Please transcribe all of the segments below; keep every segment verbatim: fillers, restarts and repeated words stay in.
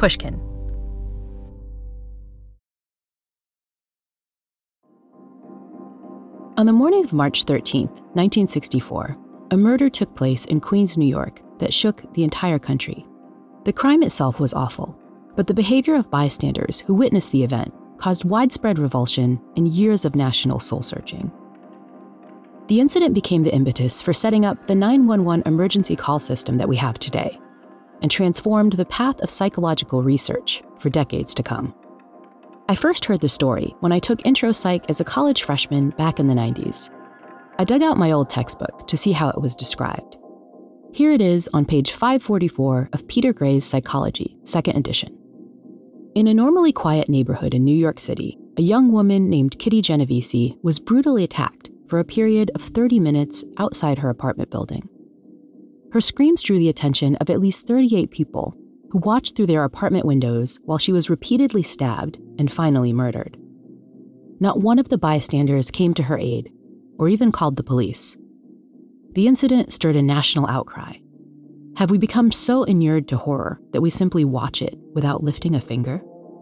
Pushkin. On the morning of March thirteenth, nineteen sixty-four, a murder took place in Queens, New York, that shook the entire country. The crime itself was awful, but the behavior of bystanders who witnessed the event caused widespread revulsion and years of national soul-searching. The incident became the impetus for setting up the nine one one emergency call system that we have today, and transformed the path of psychological research for decades to come. I first heard the story when I took intro psych as a college freshman back in the nineties. I dug out my old textbook to see how it was described. Here it is on page five forty-four of Peter Gray's Psychology, second edition. In a normally quiet neighborhood in New York City, a young woman named Kitty Genovese was brutally attacked for a period of thirty minutes outside her apartment building. Her screams drew the attention of at least thirty-eight people who watched through their apartment windows while she was repeatedly stabbed and finally murdered. Not one of the bystanders came to her aid or even called the police. The incident stirred a national outcry. Have we become so inured to horror that we simply watch it without lifting a finger?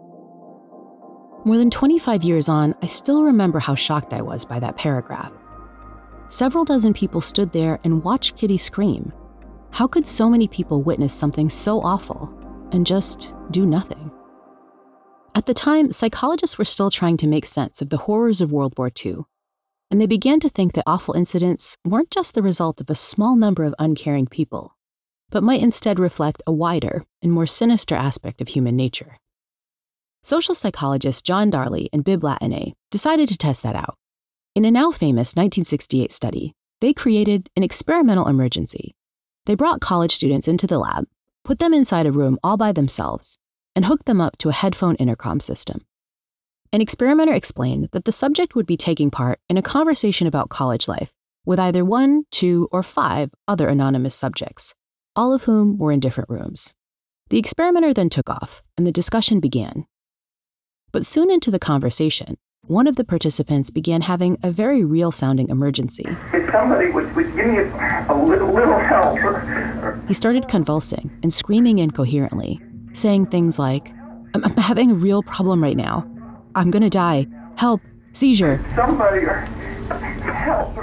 More than twenty-five years on, I still remember how shocked I was by that paragraph. Several dozen people stood there and watched Kitty scream. How could so many people witness something so awful and just do nothing? At the time, psychologists were still trying to make sense of the horrors of World War Two, and they began to think that awful incidents weren't just the result of a small number of uncaring people, but might instead reflect a wider and more sinister aspect of human nature. Social psychologists John Darley and Bibb Latané decided to test that out. In a now famous nineteen sixty-eight study, they created an experimental emergency. They brought college students into the lab, put them inside a room all by themselves, and hooked them up to a headphone intercom system. An experimenter explained that the subject would be taking part in a conversation about college life with either one, two, or five other anonymous subjects, all of whom were in different rooms. The experimenter then took off, and the discussion began. But soon into the conversation, one of the participants began having a very real-sounding emergency. If somebody would, would give me a, a little, little help. He started convulsing and screaming incoherently, saying things like, I'm, I'm having a real problem right now. I'm gonna die. Help. Seizure. Somebody, help.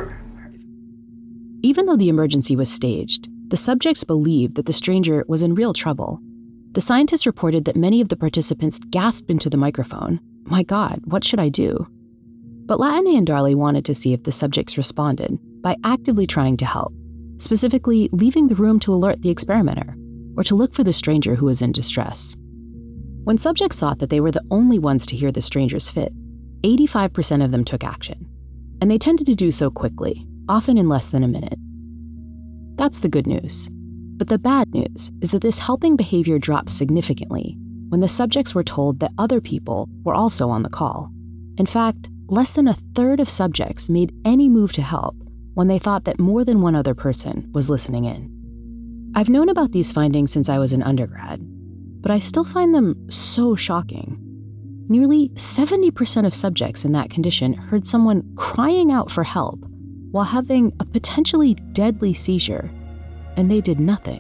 Even though the emergency was staged, the subjects believed that the stranger was in real trouble. The scientists reported that many of the participants gasped into the microphone, "My God, what should I do?" But Latané and Darley wanted to see if the subjects responded by actively trying to help, specifically leaving the room to alert the experimenter or to look for the stranger who was in distress. When subjects thought that they were the only ones to hear the stranger's fit, eighty-five percent of them took action, and they tended to do so quickly, often in less than a minute. That's the good news. But the bad news is that this helping behavior dropped significantly when the subjects were told that other people were also on the call. In fact, less than a third of subjects made any move to help when they thought that more than one other person was listening in. I've known about these findings since I was an undergrad, but I still find them so shocking. Nearly seventy percent of subjects in that condition heard someone crying out for help while having a potentially deadly seizure, and they did nothing.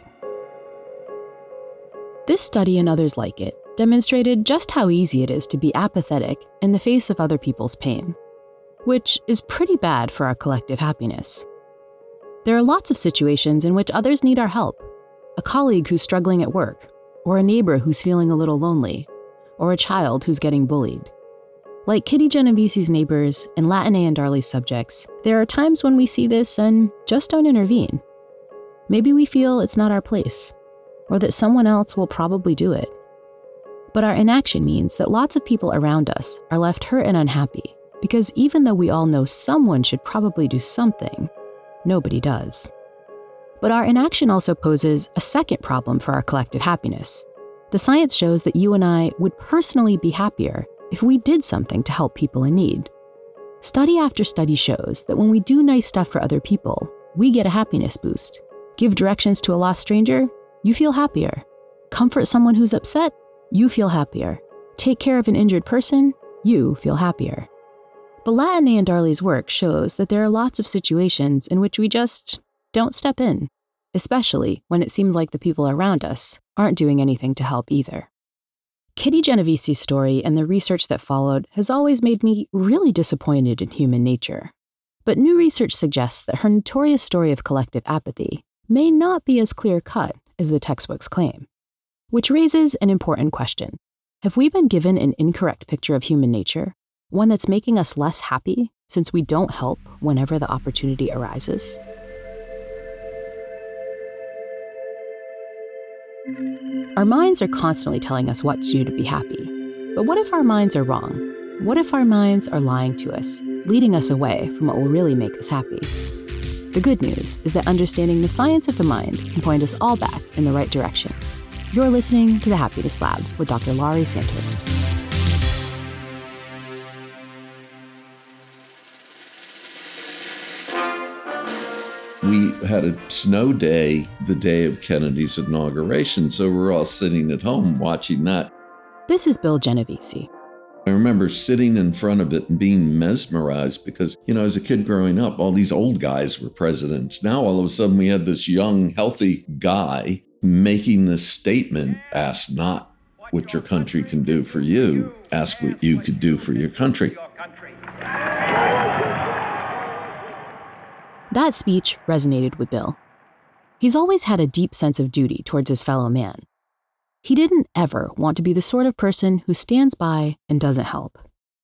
This study and others like it demonstrated just how easy it is to be apathetic in the face of other people's pain, which is pretty bad for our collective happiness. There are lots of situations in which others need our help. A colleague who's struggling at work, or a neighbor who's feeling a little lonely, or a child who's getting bullied. Like Kitty Genovese's neighbors and Latané and Darley's subjects, there are times when we see this and just don't intervene. Maybe we feel it's not our place, or that someone else will probably do it. But our inaction means that lots of people around us are left hurt and unhappy, because even though we all know someone should probably do something, nobody does. But our inaction also poses a second problem for our collective happiness. The science shows that you and I would personally be happier if we did something to help people in need. Study after study shows that when we do nice stuff for other people, we get a happiness boost. Give directions to a lost stranger, you feel happier. Comfort someone who's upset, you feel happier. Take care of an injured person, you feel happier. But Latané and Darley's work shows that there are lots of situations in which we just don't step in, especially when it seems like the people around us aren't doing anything to help either. Kitty Geneviese's story and the research that followed has always made me really disappointed in human nature. But new research suggests that her notorious story of collective apathy may not be as clear-cut as the textbooks claim. Which raises an important question. Have we been given an incorrect picture of human nature? One that's making us less happy since we don't help whenever the opportunity arises? Our minds are constantly telling us what to do to be happy. But what if our minds are wrong? What if our minds are lying to us, leading us away from what will really make us happy? The good news is that understanding the science of the mind can point us all back in the right direction. You're listening to The Happiness Lab with Doctor Laurie Santos. We had a snow day the day of Kennedy's inauguration, so we're all sitting at home watching that. This is Bill Genovese. I remember sitting in front of it and being mesmerized because, you know, as a kid growing up, all these old guys were presidents. Now, all of a sudden, we had this young, healthy guy making this statement, ask not what your country can do for you, ask what you could do for your country. That speech resonated with Bill. He's always had a deep sense of duty towards his fellow man. He didn't ever want to be the sort of person who stands by and doesn't help.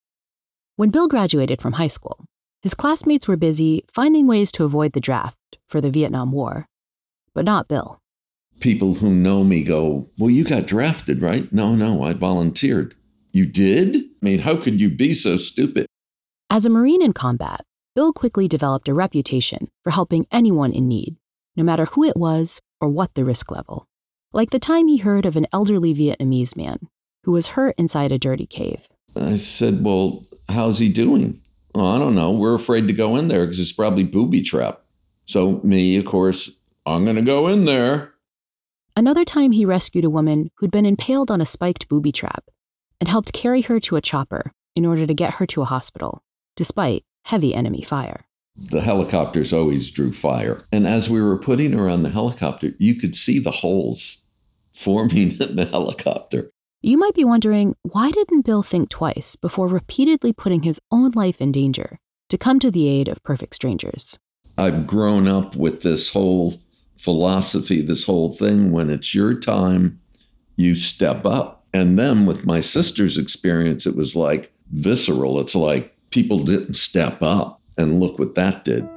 When Bill graduated from high school, his classmates were busy finding ways to avoid the draft for the Vietnam War, but not Bill. People who know me go, well, you got drafted, right? No, no, I volunteered. You did? I mean, how could you be so stupid? As a Marine in combat, Bill quickly developed a reputation for helping anyone in need, no matter who it was or what the risk level. Like the time he heard of an elderly Vietnamese man who was hurt inside a dirty cave. I said, well, how's he doing? Oh, I don't know. We're afraid to go in there because it's probably booby-trapped. So me, of course, I'm going to go in there. Another time he rescued a woman who'd been impaled on a spiked booby trap and helped carry her to a chopper in order to get her to a hospital, despite heavy enemy fire. The helicopters always drew fire. And as we were putting her on the helicopter, you could see the holes forming in the helicopter. You might be wondering, why didn't Bill think twice before repeatedly putting his own life in danger to come to the aid of perfect strangers? I've grown up with this whole philosophy, this whole thing, when it's your time, you step up. And then with my sister's experience, it was like visceral. It's like people didn't step up, and look what that did.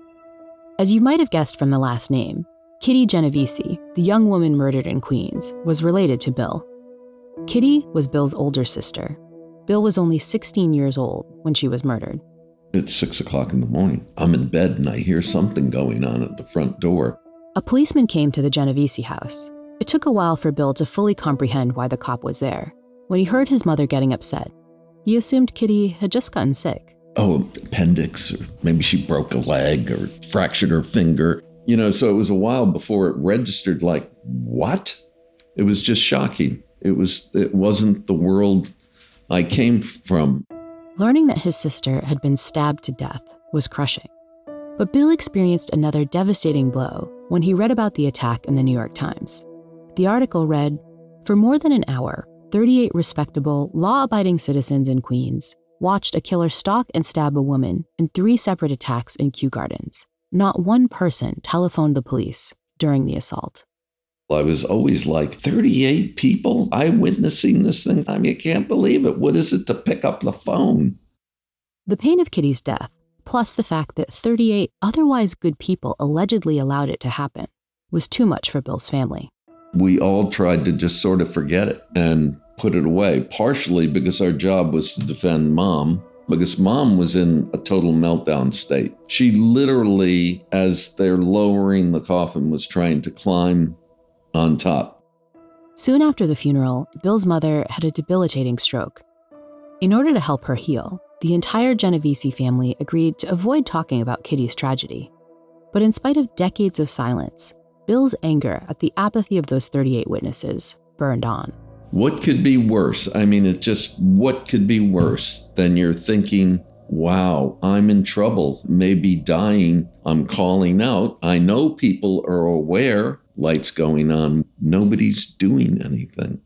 As you might have guessed from the last name, Kitty Genovese, the young woman murdered in Queens, was related to Bill. Kitty was Bill's older sister. Bill was only sixteen years old when she was murdered. It's six o'clock in the morning. I'm in bed and I hear something going on at the front door. A policeman came to the Genovese house. It took a while for Bill to fully comprehend why the cop was there. When he heard his mother getting upset, he assumed Kitty had just gotten sick. Oh, appendix, or maybe she broke a leg or fractured her finger. You know, so it was a while before it registered like, what? It was just shocking. It was, it wasn't the world I came from. Learning that his sister had been stabbed to death was crushing. But Bill experienced another devastating blow when he read about the attack in the New York Times. The article read, for more than an hour, thirty-eight respectable, law-abiding citizens in Queens watched a killer stalk and stab a woman in three separate attacks in Kew Gardens. Not one person telephoned the police during the assault. I was always like, thirty-eight people eyewitnessing this thing? I mean, I can't believe it. What is it to pick up the phone? The pain of Kitty's death, plus the fact that thirty-eight otherwise good people allegedly allowed it to happen, was too much for Bill's family. We all tried to just sort of forget it and put it away, partially because our job was to defend Mom, because Mom was in a total meltdown state. She literally, as they're lowering the coffin, was trying to climb on top. Soon after the funeral, Bill's mother had a debilitating stroke. In order to help her heal, the entire Genovese family agreed to avoid talking about Kitty's tragedy. But in spite of decades of silence, Bill's anger at the apathy of those thirty-eight witnesses burned on. What could be worse? I mean, it just, what could be worse than you're thinking, wow, I'm in trouble, maybe dying, I'm calling out. I know people are aware, lights going on, nobody's doing anything.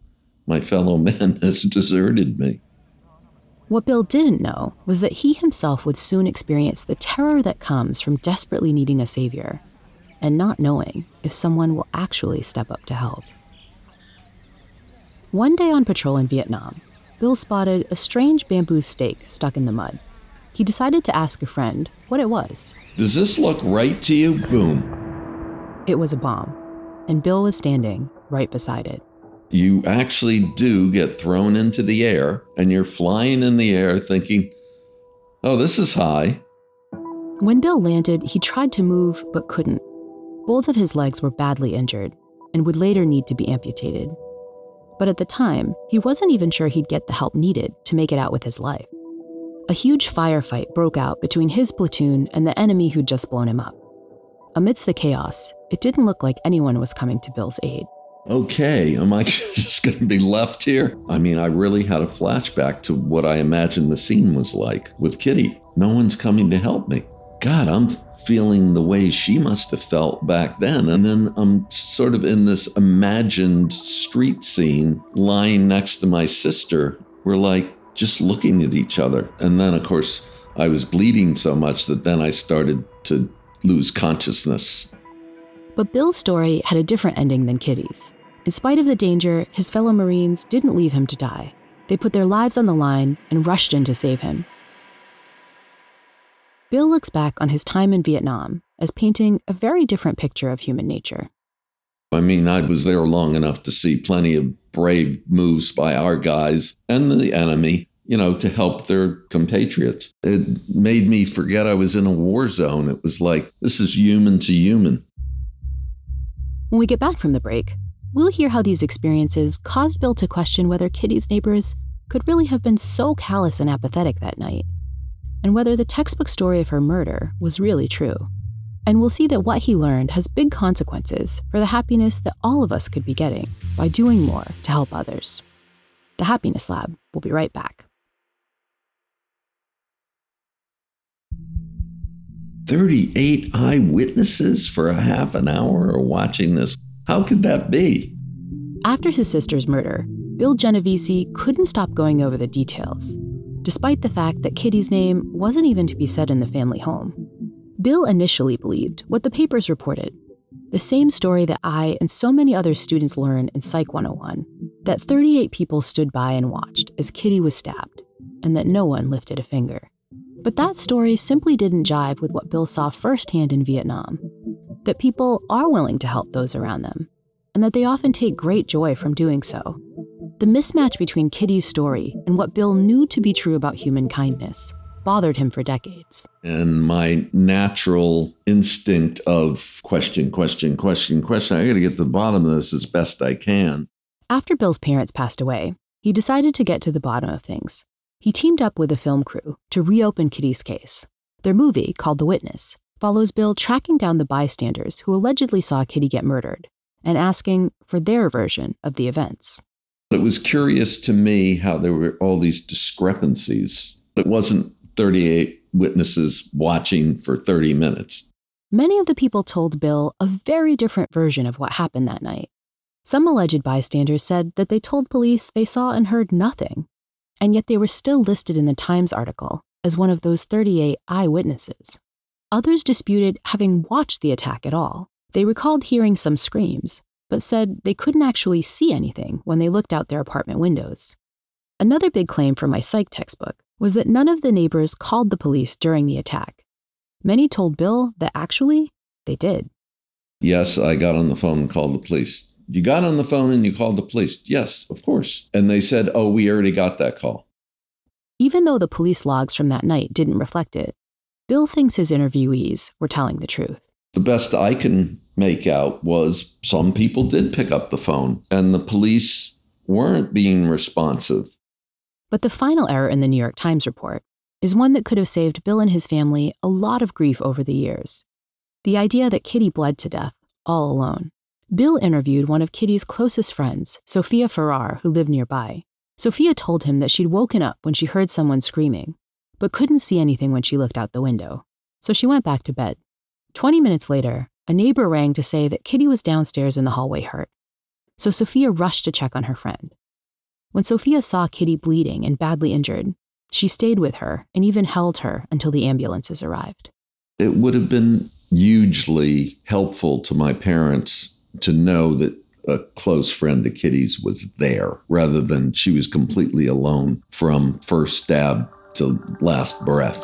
My fellow man has deserted me. What Bill didn't know was that he himself would soon experience the terror that comes from desperately needing a savior and not knowing if someone will actually step up to help. One day on patrol in Vietnam, Bill spotted a strange bamboo stake stuck in the mud. He decided to ask a friend what it was. Does this look right to you? Boom. It was a bomb, and Bill was standing right beside it. You actually do get thrown into the air, and you're flying in the air thinking, oh, this is high. When Bill landed, he tried to move but couldn't. Both of his legs were badly injured and would later need to be amputated. But at the time, he wasn't even sure he'd get the help needed to make it out with his life. A huge firefight broke out between his platoon and the enemy who'd just blown him up. Amidst the chaos, it didn't look like anyone was coming to Bill's aid. Okay, am I just going to be left here? I mean, I really had a flashback to what I imagined the scene was like with Kitty. No one's coming to help me. God, I'm feeling the way she must have felt back then. And then I'm sort of in this imagined street scene lying next to my sister. We're like just looking at each other. And then, of course, I was bleeding so much that then I started to lose consciousness. But Bill's story had a different ending than Kitty's. In spite of the danger, his fellow Marines didn't leave him to die. They put their lives on the line and rushed in to save him. Bill looks back on his time in Vietnam as painting a very different picture of human nature. I mean, I was there long enough to see plenty of brave moves by our guys and the enemy, you know, to help their compatriots. It made me forget I was in a war zone. It was like, this is human to human. When we get back from the break, we'll hear how these experiences caused Bill to question whether Kitty's neighbors could really have been so callous and apathetic that night, and whether the textbook story of her murder was really true. And we'll see that what he learned has big consequences for the happiness that all of us could be getting by doing more to help others. The Happiness Lab will be right back. thirty-eight eyewitnesses for a half an hour are watching this. How could that be? After his sister's murder, Bill Genovese couldn't stop going over the details, despite the fact that Kitty's name wasn't even to be said in the family home. Bill initially believed what the papers reported, the same story that I and so many other students learn in Psych one oh one, that thirty-eight people stood by and watched as Kitty was stabbed, and that no one lifted a finger. But that story simply didn't jive with what Bill saw firsthand in Vietnam, that people are willing to help those around them, and that they often take great joy from doing so. The mismatch between Kitty's story and what Bill knew to be true about human kindness bothered him for decades. And my natural instinct of question, question, question, question, I got to get to the bottom of this as best I can. After Bill's parents passed away, he decided to get to the bottom of things. He teamed up with a film crew to reopen Kitty's case. Their movie, called The Witness, follows Bill tracking down the bystanders who allegedly saw Kitty get murdered and asking for their version of the events. It was curious to me how there were all these discrepancies. It wasn't thirty-eight witnesses watching for thirty minutes. Many of the people told Bill a very different version of what happened that night. Some alleged bystanders said that they told police they saw and heard nothing, and yet they were still listed in the Times article as one of those thirty-eight eyewitnesses. Others disputed having watched the attack at all. They recalled hearing some screams, but said they couldn't actually see anything when they looked out their apartment windows. Another big claim from my psych textbook was that none of the neighbors called the police during the attack. Many told Bill that actually, they did. Yes, I got on the phone and called the police. You got on the phone and you called the police? Yes, of course. And they said, oh, we already got that call. Even though the police logs from that night didn't reflect it, Bill thinks his interviewees were telling the truth. The best I can make out was some people did pick up the phone and the police weren't being responsive. But the final error in the New York Times report is one that could have saved Bill and his family a lot of grief over the years. The idea that Kitty bled to death all alone. Bill interviewed one of Kitty's closest friends, Sophia Farrar, who lived nearby. Sophia told him that she'd woken up when she heard someone screaming, but couldn't see anything when she looked out the window. So she went back to bed. Twenty minutes later, a neighbor rang to say that Kitty was downstairs in the hallway hurt. So Sophia rushed to check on her friend. When Sophia saw Kitty bleeding and badly injured, she stayed with her and even held her until the ambulances arrived. It would have been hugely helpful to my parents to know that a close friend of Kitty's was there, rather than she was completely alone from first stab to last breath.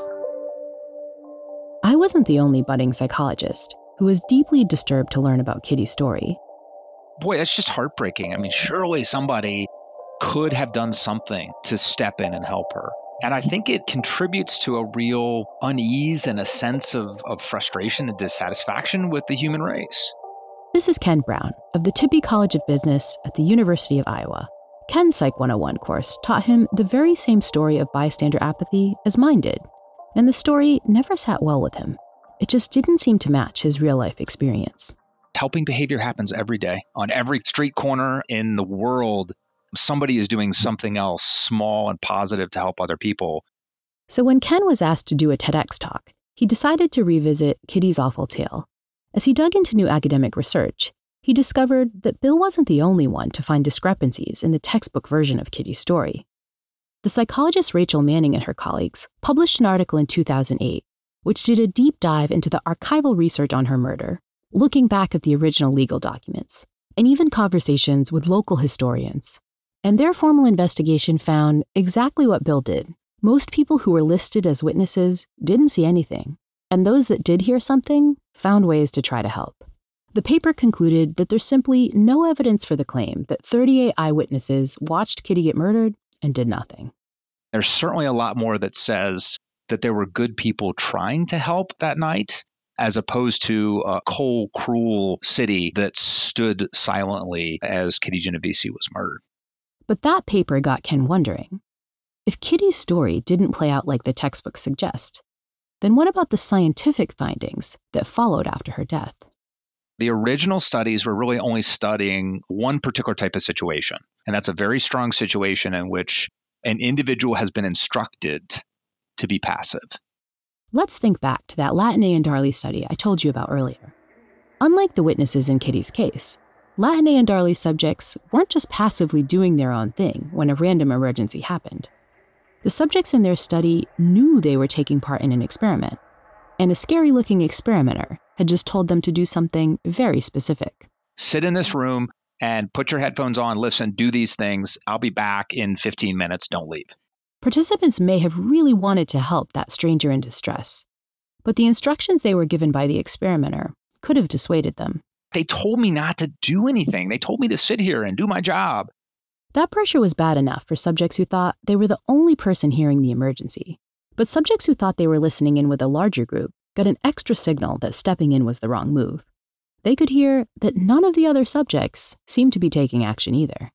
I wasn't the only budding psychologist who was deeply disturbed to learn about Kitty's story. Boy, that's just heartbreaking. I mean, surely somebody could have done something to step in and help her. And I think it contributes to a real unease and a sense of, of frustration and dissatisfaction with the human race. This is Ken Brown of the Tippie College of Business at the University of Iowa. Ken's Psych one oh one course taught him the very same story of bystander apathy as mine did, and the story never sat well with him. It just didn't seem to match his real-life experience. Helping behavior happens every day. On every street corner in the world, somebody is doing something else small and positive to help other people. So when Ken was asked to do a TEDx talk, he decided to revisit Kitty's awful tale. As he dug into new academic research, he discovered that Bill wasn't the only one to find discrepancies in the textbook version of Kitty's story. The psychologist Rachel Manning and her colleagues published an article in two thousand eight, which did a deep dive into the archival research on her murder, looking back at the original legal documents, and even conversations with local historians. And their formal investigation found exactly what Bill did. Most people who were listed as witnesses didn't see anything, and those that did hear something found ways to try to help. The paper concluded that there's simply no evidence for the claim that thirty-eight eyewitnesses watched Kitty get murdered and did nothing. There's certainly a lot more that says that there were good people trying to help that night, as opposed to a cold, cruel city that stood silently as Kitty Genovese was murdered. But that paper got Ken wondering, if Kitty's story didn't play out like the textbooks suggest, then what about the scientific findings that followed after her death? The original studies were really only studying one particular type of situation, and that's a very strong situation in which an individual has been instructed to be passive. Let's think back to that Latine and Darley study I told you about earlier. Unlike the witnesses in Kitty's case, Latine and Darley's subjects weren't just passively doing their own thing when a random emergency happened. The subjects in their study knew they were taking part in an experiment, and a scary-looking experimenter had just told them to do something very specific. Sit in this room and put your headphones on, listen, do these things. I'll be back in fifteen minutes. Don't leave. Participants may have really wanted to help that stranger in distress, but the instructions they were given by the experimenter could have dissuaded them. They told me not to do anything. They told me to sit here and do my job. That pressure was bad enough for subjects who thought they were the only person hearing the emergency. But subjects who thought they were listening in with a larger group got an extra signal that stepping in was the wrong move. They could hear that none of the other subjects seemed to be taking action either.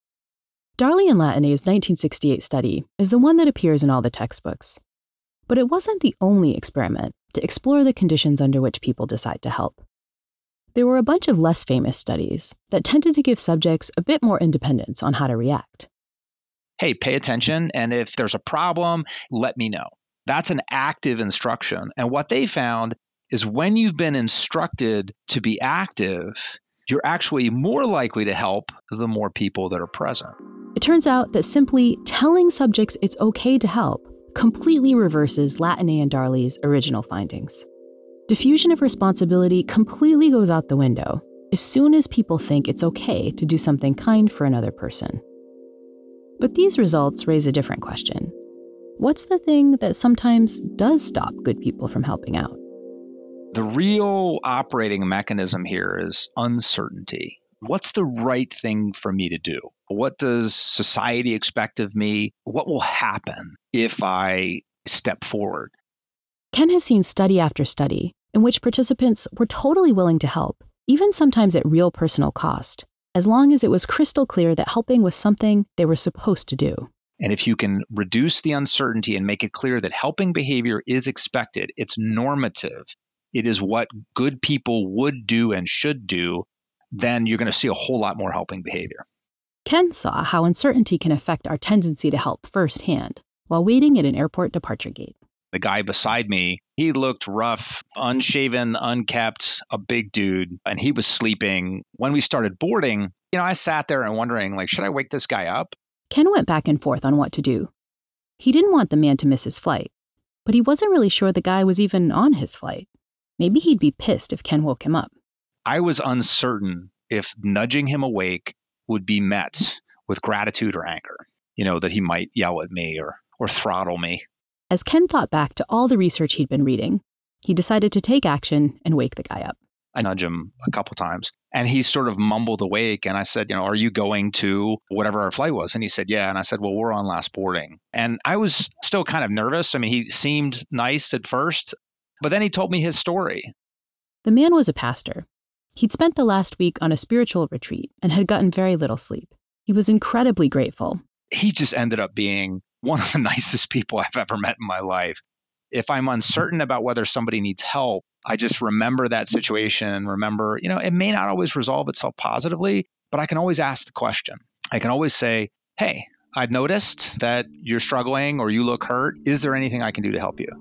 Darley and Latine's nineteen sixty-eight study is the one that appears in all the textbooks. But it wasn't the only experiment to explore the conditions under which people decide to help. There were a bunch of less famous studies that tended to give subjects a bit more independence on how to react. Hey, pay attention, and if there's a problem, let me know. That's an active instruction. And what they found is when you've been instructed to be active, you're actually more likely to help the more people that are present. It turns out that simply telling subjects it's okay to help completely reverses Latine and Darley's original findings. Diffusion of responsibility completely goes out the window as soon as people think it's okay to do something kind for another person. But these results raise a different question. What's the thing that sometimes does stop good people from helping out? The real operating mechanism here is uncertainty. What's the right thing for me to do? What does society expect of me? What will happen if I step forward? Ken has seen study after study in which participants were totally willing to help, even sometimes at real personal cost, as long as it was crystal clear that helping was something they were supposed to do. And if you can reduce the uncertainty and make it clear that helping behavior is expected, it's normative, it is what good people would do and should do, then you're going to see a whole lot more helping behavior. Ken saw how uncertainty can affect our tendency to help firsthand while waiting at an airport departure gate. The guy beside me, he looked rough, unshaven, unkept, a big dude, and he was sleeping. When we started boarding, you know, I sat there and wondering, like, should I wake this guy up? Ken went back and forth on what to do. He didn't want the man to miss his flight, but he wasn't really sure the guy was even on his flight. Maybe he'd be pissed if Ken woke him up. I was uncertain if nudging him awake would be met with gratitude or anger, you know, that he might yell at me or, or throttle me. As Ken thought back to all the research he'd been reading, he decided to take action and wake the guy up. I nudged him a couple times and he sort of mumbled awake. And I said, you know, are you going to whatever our flight was? And he said, yeah. And I said, well, we're on last boarding. And I was still kind of nervous. I mean, he seemed nice at first, but then he told me his story. The man was a pastor. He'd spent the last week on a spiritual retreat and had gotten very little sleep. He was incredibly grateful. He just ended up being one of the nicest people I've ever met in my life. If I'm uncertain about whether somebody needs help, I just remember that situation, remember, you know, it may not always resolve itself positively, but I can always ask the question. I can always say, hey, I've noticed that you're struggling or you look hurt. Is there anything I can do to help you?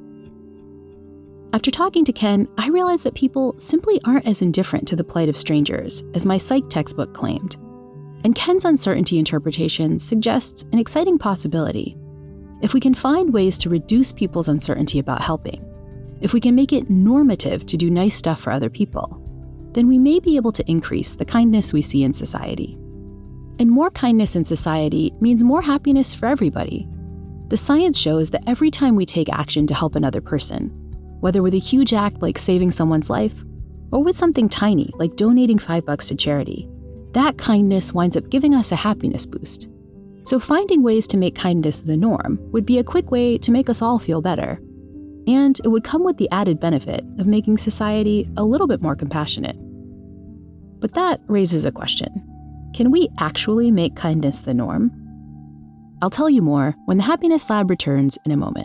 After talking to Ken, I realized that people simply aren't as indifferent to the plight of strangers as my psych textbook claimed. And Ken's uncertainty interpretation suggests an exciting possibility. If we can find ways to reduce people's uncertainty about helping, if we can make it normative to do nice stuff for other people, then we may be able to increase the kindness we see in society. And more kindness in society means more happiness for everybody. The science shows that every time we take action to help another person, whether with a huge act like saving someone's life, or with something tiny like donating five bucks to charity, that kindness winds up giving us a happiness boost. So finding ways to make kindness the norm would be a quick way to make us all feel better. And it would come with the added benefit of making society a little bit more compassionate. But that raises a question. Can we actually make kindness the norm? I'll tell you more when the Happiness Lab returns in a moment.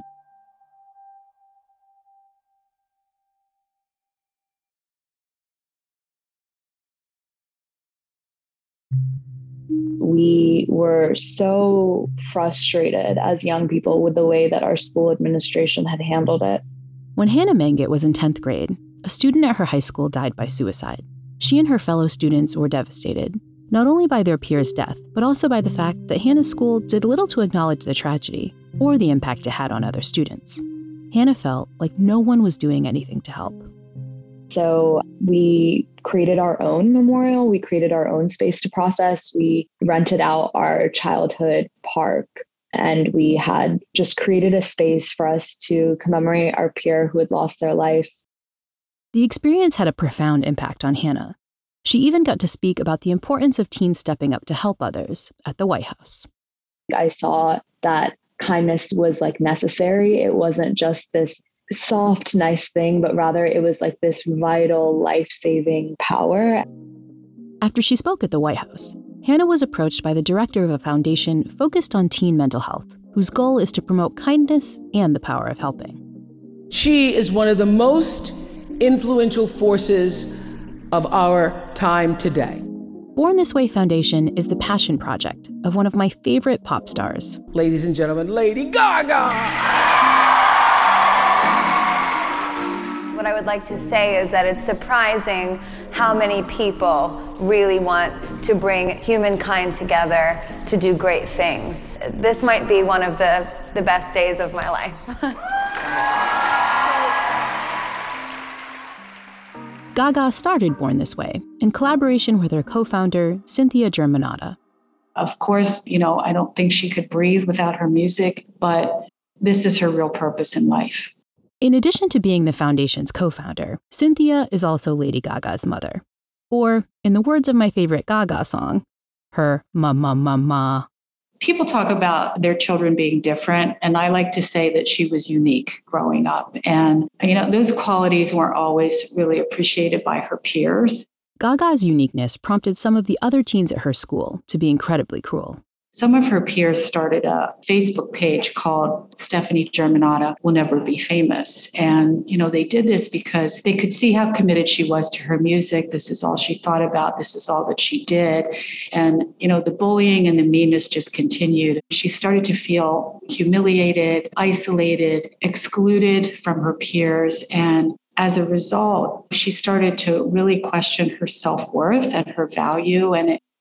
We were so frustrated as young people with the way that our school administration had handled it. When Hannah Mangett was in tenth grade, a student at her high school died by suicide. She and her fellow students were devastated, not only by their peer's death, but also by the fact that Hannah's school did little to acknowledge the tragedy or the impact it had on other students. Hannah felt like no one was doing anything to help. So we created our own memorial. We created our own space to process. We rented out our childhood park, and we had just created a space for us to commemorate our peer who had lost their life. The experience had a profound impact on Hannah. She even got to speak about the importance of teens stepping up to help others at the White House. I saw that kindness was like necessary. It wasn't just this soft, nice thing, but rather it was like this vital, life-saving power. After she spoke at the White House, Hannah was approached by the director of a foundation focused on teen mental health, whose goal is to promote kindness and the power of helping. She is one of the most influential forces of our time today. Born This Way Foundation is the passion project of one of my favorite pop stars. Ladies and gentlemen, Lady Gaga! What I would like to say is that it's surprising how many people really want to bring humankind together to do great things. This might be one of the, the best days of my life. Gaga started Born This Way in collaboration with her co-founder, Cynthia Germanotta. Of course, you know, I don't think she could breathe without her music, but this is her real purpose in life. In addition to being the foundation's co-founder, Cynthia is also Lady Gaga's mother. Or, in the words of my favorite Gaga song, her ma ma ma ma. People talk about their children being different, and I like to say that she was unique growing up. And, you know, those qualities weren't always really appreciated by her peers. Gaga's uniqueness prompted some of the other teens at her school to be incredibly cruel. Some of her peers started a Facebook page called Stephanie Germanotta Will Never Be Famous. And, you know, they did this because they could see how committed she was to her music. This is all she thought about. This is all that she did. And, you know, the bullying and the meanness just continued. She started to feel humiliated, isolated, excluded from her peers. And as a result, she started to really question her self-worth and her value. And it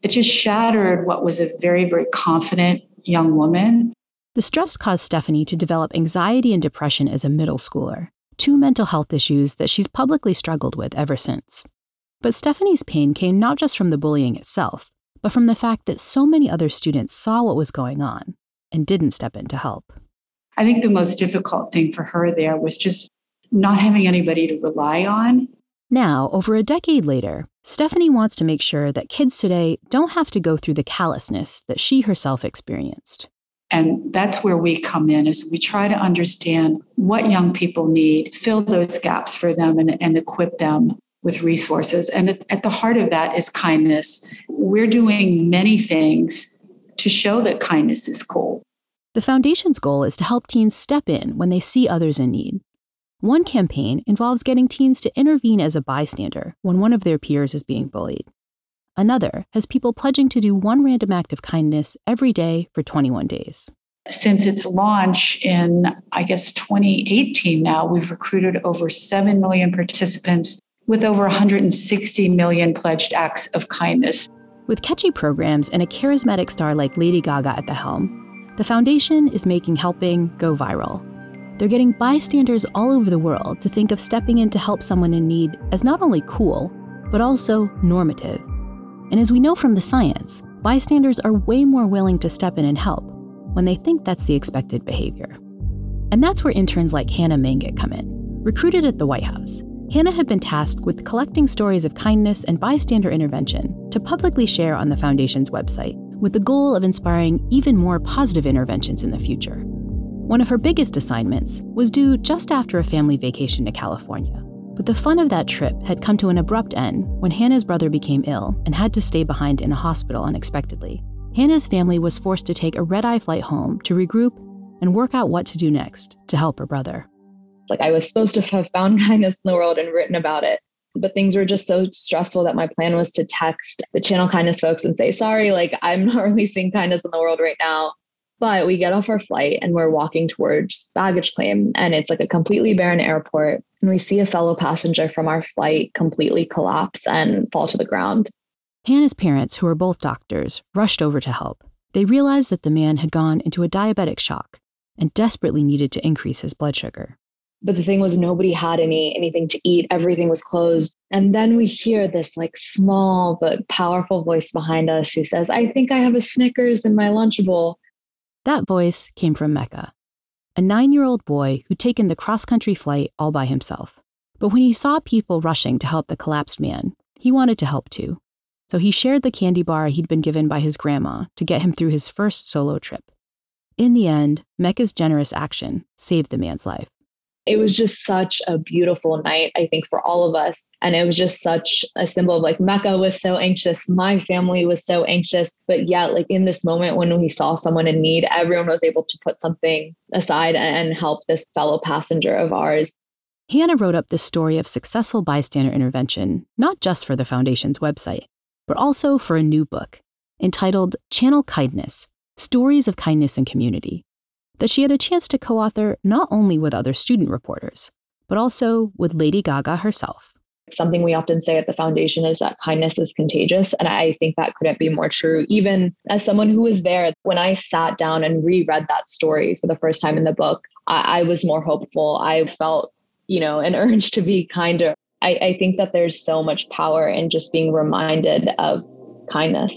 It just shattered what was a very, very confident young woman. The stress caused Stephanie to develop anxiety and depression as a middle schooler, two mental health issues that she's publicly struggled with ever since. But Stephanie's pain came not just from the bullying itself, but from the fact that so many other students saw what was going on and didn't step in to help. I think the most difficult thing for her there was just not having anybody to rely on. Now, over a decade later, Stephanie wants to make sure that kids today don't have to go through the callousness that she herself experienced. And that's where we come in, is we try to understand what young people need, fill those gaps for them, and, and equip them with resources. And at, at the heart of that is kindness. We're doing many things to show that kindness is cool. The foundation's goal is to help teens step in when they see others in need. One campaign involves getting teens to intervene as a bystander when one of their peers is being bullied. Another has people pledging to do one random act of kindness every day for twenty-one days. Since its launch in, I guess, twenty eighteen now, we've recruited over seven million participants with over one hundred sixty million pledged acts of kindness. With catchy programs and a charismatic star like Lady Gaga at the helm, the foundation is making helping go viral. They're getting bystanders all over the world to think of stepping in to help someone in need as not only cool, but also normative. And as we know from the science, bystanders are way more willing to step in and help when they think that's the expected behavior. And that's where interns like Hannah Mangett come in. Recruited at the White House, Hannah had been tasked with collecting stories of kindness and bystander intervention to publicly share on the foundation's website, with the goal of inspiring even more positive interventions in the future. One of her biggest assignments was due just after a family vacation to California. But the fun of that trip had come to an abrupt end when Hannah's brother became ill and had to stay behind in a hospital unexpectedly. Hannah's family was forced to take a red-eye flight home to regroup and work out what to do next to help her brother. Like, I was supposed to have found kindness in the world and written about it, but things were just so stressful that my plan was to text the Channel Kindness folks and say, sorry, like, I'm not really seeing kindness in the world right now. But we get off our flight and we're walking towards baggage claim, and it's like a completely barren airport. And we see a fellow passenger from our flight completely collapse and fall to the ground. Hannah's parents, who are both doctors, rushed over to help. They realized that the man had gone into a diabetic shock and desperately needed to increase his blood sugar. But the thing was, nobody had any anything to eat. Everything was closed. And then we hear this like small but powerful voice behind us who says, I think I have a Snickers in my Lunchable. That voice came from Mecca, a nine-year-old boy who'd taken the cross-country flight all by himself. But when he saw people rushing to help the collapsed man, he wanted to help too. So he shared the candy bar he'd been given by his grandma to get him through his first solo trip. In the end, Mecca's generous action saved the man's life. It was just such a beautiful night, I think, for all of us. And it was just such a symbol of like, Mecca was so anxious. My family was so anxious. But yet, like in this moment when we saw someone in need, everyone was able to put something aside and help this fellow passenger of ours. Hannah wrote up this story of successful bystander intervention, not just for the foundation's website, but also for a new book entitled Channel Kindness, Stories of Kindness and Community, that she had a chance to co-author not only with other student reporters, but also with Lady Gaga herself. Something we often say at the foundation is that kindness is contagious. And I think that couldn't be more true. Even as someone who was there, when I sat down and reread that story for the first time in the book, I, I was more hopeful. I felt, you know, an urge to be kinder. I, I think that there's so much power in just being reminded of kindness.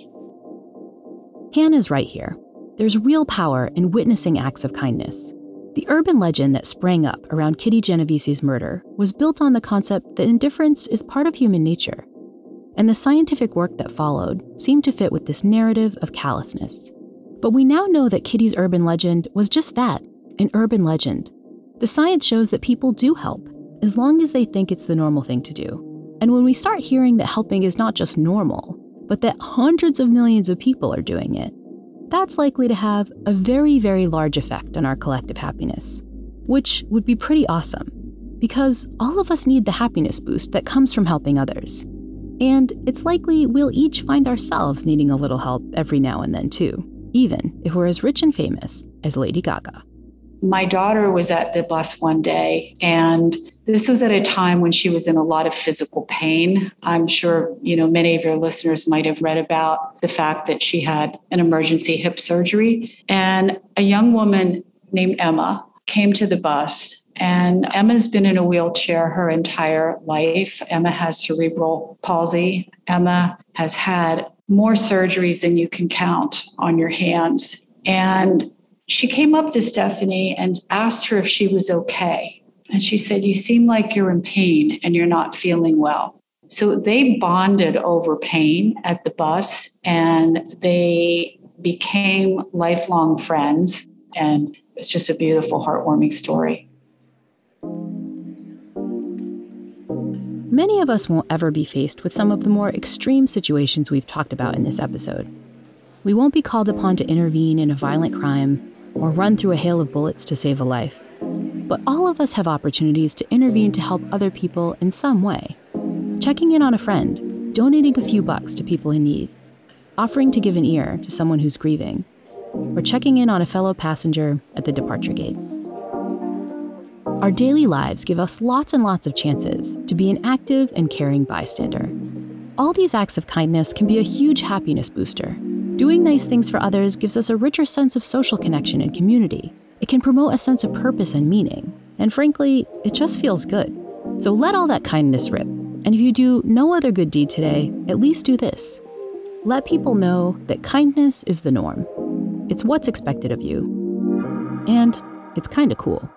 Hannah's right here. There's real power in witnessing acts of kindness. The urban legend that sprang up around Kitty Genovese's murder was built on the concept that indifference is part of human nature. And the scientific work that followed seemed to fit with this narrative of callousness. But we now know that Kitty's urban legend was just that, an urban legend. The science shows that people do help, as long as they think it's the normal thing to do. And when we start hearing that helping is not just normal, but that hundreds of millions of people are doing it, that's likely to have a very, very large effect on our collective happiness, which would be pretty awesome, because all of us need the happiness boost that comes from helping others. And it's likely we'll each find ourselves needing a little help every now and then too, even if we're as rich and famous as Lady Gaga. My daughter was at the bus one day, and This was at a time when she was in a lot of physical pain. I'm sure, you know, many of your listeners might have read about the fact that she had an emergency hip surgery. And a young woman named Emma came to the bus. And Emma's been in a wheelchair her entire life. Emma has cerebral palsy. Emma has had more surgeries than you can count on your hands. And she came up to Stephanie and asked her if she was okay. And she said, "You seem like you're in pain and you're not feeling well." So they bonded over pain at the bus, and they became lifelong friends. And it's just a beautiful, heartwarming story. Many of us won't ever be faced with some of the more extreme situations we've talked about in this episode. We won't be called upon to intervene in a violent crime or run through a hail of bullets to save a life. But all of us have opportunities to intervene to help other people in some way. Checking in on a friend, donating a few bucks to people in need, offering to give an ear to someone who's grieving, or checking in on a fellow passenger at the departure gate. Our daily lives give us lots and lots of chances to be an active and caring bystander. All these acts of kindness can be a huge happiness booster. Doing nice things for others gives us a richer sense of social connection and community. It can promote a sense of purpose and meaning. And frankly, it just feels good. So let all that kindness rip. And if you do no other good deed today, at least do this. Let people know that kindness is the norm. It's what's expected of you. And it's kind of cool.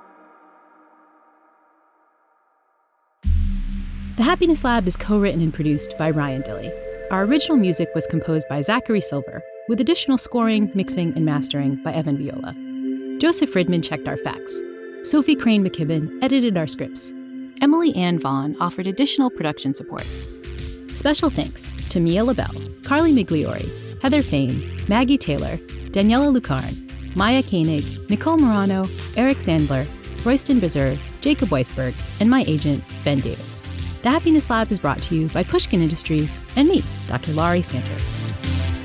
The Happiness Lab is co-written and produced by Ryan Dilley. Our original music was composed by Zachary Silver, with additional scoring, mixing, and mastering by Evan Viola. Joseph Fridman checked our facts. Sophie Crane McKibben edited our scripts. Emily Ann Vaughn offered additional production support. Special thanks to Mia LaBelle, Carly Migliori, Heather Fain, Maggie Taylor, Daniela Lucarne, Maya Koenig, Nicole Morano, Eric Sandler, Royston Bezer, Jacob Weisberg, and my agent, Ben Davis. The Happiness Lab is brought to you by Pushkin Industries and me, Doctor Laurie Santos.